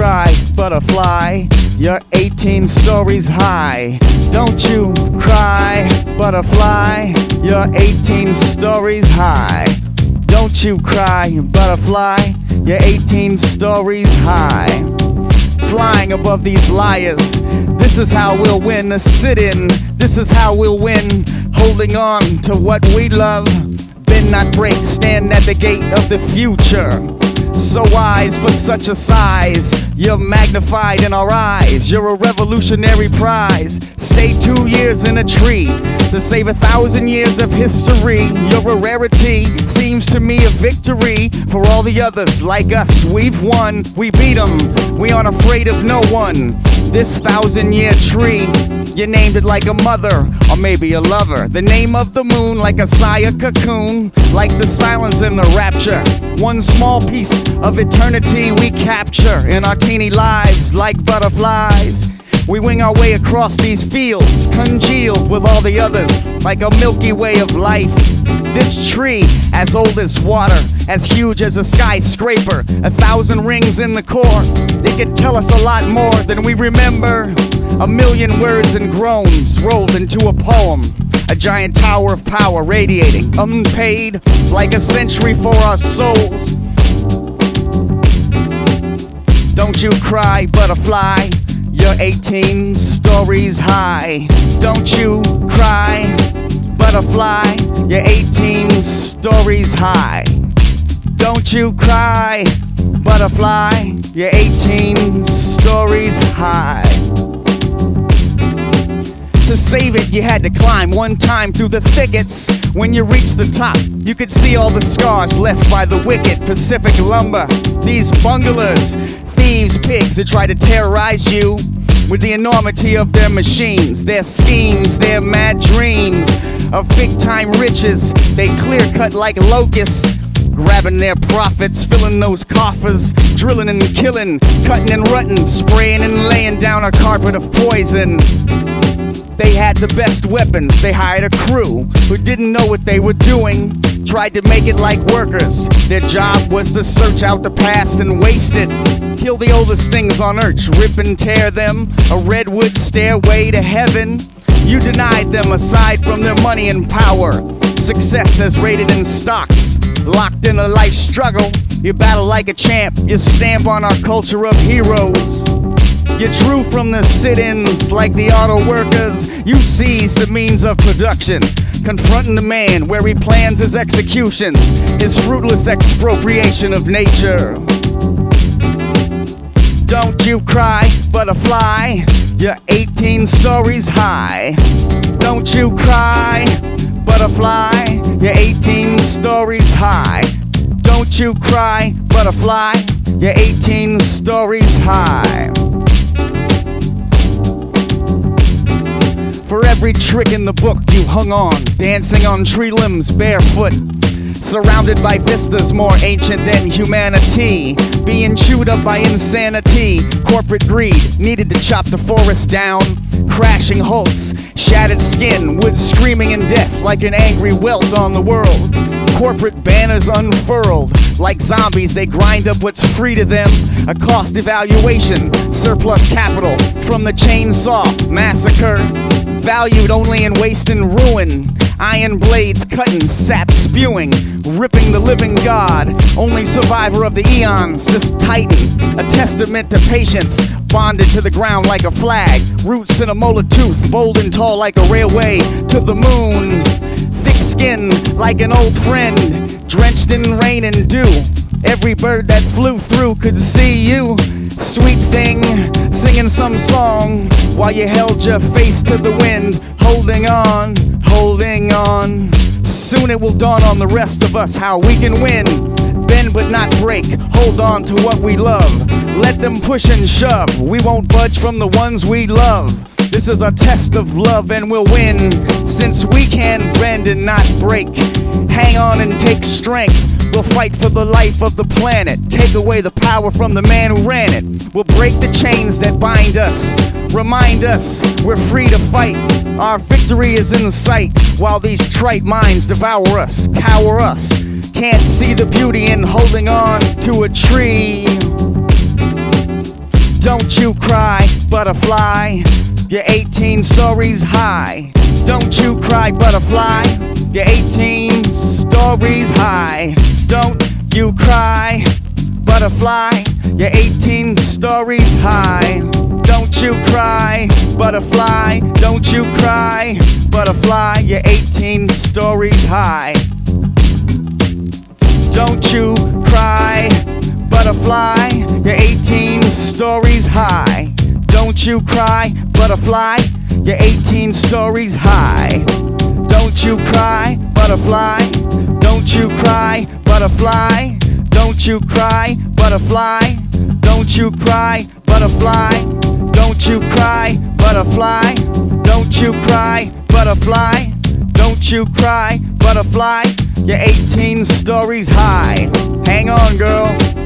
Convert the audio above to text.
cry, butterfly, you're 18 stories high. Don't you cry, butterfly, you're 18 stories high. Don't you cry, butterfly, you're 18 stories high. Flying above these liars, this is how we'll win a sit-in. This is how we'll win, holding on to what we love. Bend not break, stand at the gate of the future. So wise for such a size, you're magnified in our eyes. You're a revolutionary prize. Stay 2 years in a tree to save 1,000 years of history. You're a rarity, seems to me a victory. For all the others like us, we've won. We beat them, we aren't afraid of no one. This 1,000-year tree, you named it like a mother, or maybe a lover. The name of the moon, like a Saya cocoon, like the silence and the rapture. One small piece of eternity we capture in our teeny lives like butterflies. We wing our way across these fields, congealed with all the others, like a Milky Way of life. This tree, as old as water, as huge as a skyscraper, 1,000 rings in the core. They could tell us a lot more than we remember. 1,000,000 words and groans rolled into a poem. A giant tower of power radiating, unpaid, like a century for our souls. Don't you cry, butterfly, you're 18 stories high. Don't you cry, butterfly, you're 18 stories high. Don't you cry, butterfly, you're 18 stories high. To save it, you had to climb one time through the thickets. When you reached the top, you could see all the scars left by the wicked Pacific lumber. These bunglers, thieves, pigs that try to terrorize you with the enormity of their machines, their schemes, their mad dreams of big-time riches. They clear-cut like locusts, grabbing their profits, filling those coffers, drilling and killing, cutting and rutting, spraying and laying down a carpet of poison. They had the best weapons, they hired a crew who didn't know what they were doing, tried to make it like workers. Their job was to search out the past and waste it, kill the oldest things on earth, rip and tear them, a redwood stairway to heaven. You denied them aside from their money and power, success as rated in stocks, locked in a life struggle. You battle like a champ, you stamp on our culture of heroes. You drew from the sit-ins like the auto workers. You seized the means of production, confronting the man where he plans his executions, his fruitless expropriation of nature. Don't you cry, butterfly, you're 18 stories high. Don't you cry, butterfly, you're 18 stories high. Don't you cry, butterfly, you're 18 stories high. For every trick in the book you hung on, dancing on tree limbs barefoot, surrounded by vistas more ancient than humanity, being chewed up by insanity. Corporate greed needed to chop the forest down, crashing hulks, shattered skin, wood screaming in death like an angry welt on the world. Corporate banners unfurled, like zombies they grind up what's free to them. A cost evaluation, surplus capital from the chainsaw massacre, valued only in waste and ruin. Iron blades cutting, sap spewing, ripping the living god. Only survivor of the eons, this titan, a testament to patience, bonded to the ground like a flag. Roots in a molar tooth, bold and tall like a railway to the moon. Thick skin like an old friend, drenched in rain and dew. Every bird that flew through could see you. Sweet thing, singing some song while you held your face to the wind, holding on, holding on. Soon it will dawn on the rest of us how we can win. Bend but not break, hold on to what we love. Let them push and shove, we won't budge from the ones we love. This is a test of love and we'll win, since we can bend and not break. Hang on and take strength. We'll fight for the life of the planet. Take away the power from the man who ran it. We'll break the chains that bind us. Remind us we're free to fight. Our victory is in sight, while these trite minds devour us, cower us. Can't see the beauty in holding on to a tree. Don't you cry, butterfly, you're 18 stories high. Don't you cry, butterfly, you're 18 stories high. Don't you cry, butterfly, you're 18 stories high. Don't you cry, butterfly, don't you cry, butterfly, you're 18 stories high. Don't you cry, butterfly, you're 18 stories high. Don't you cry, butterfly, you're 18 stories high. Don't you cry, butterfly, don't you cry, butterfly, don't you cry, butterfly, don't you cry, butterfly, don't you cry, butterfly, don't you cry, butterfly, don't you cry, butterfly, you're 18 stories high. Hang on, girl.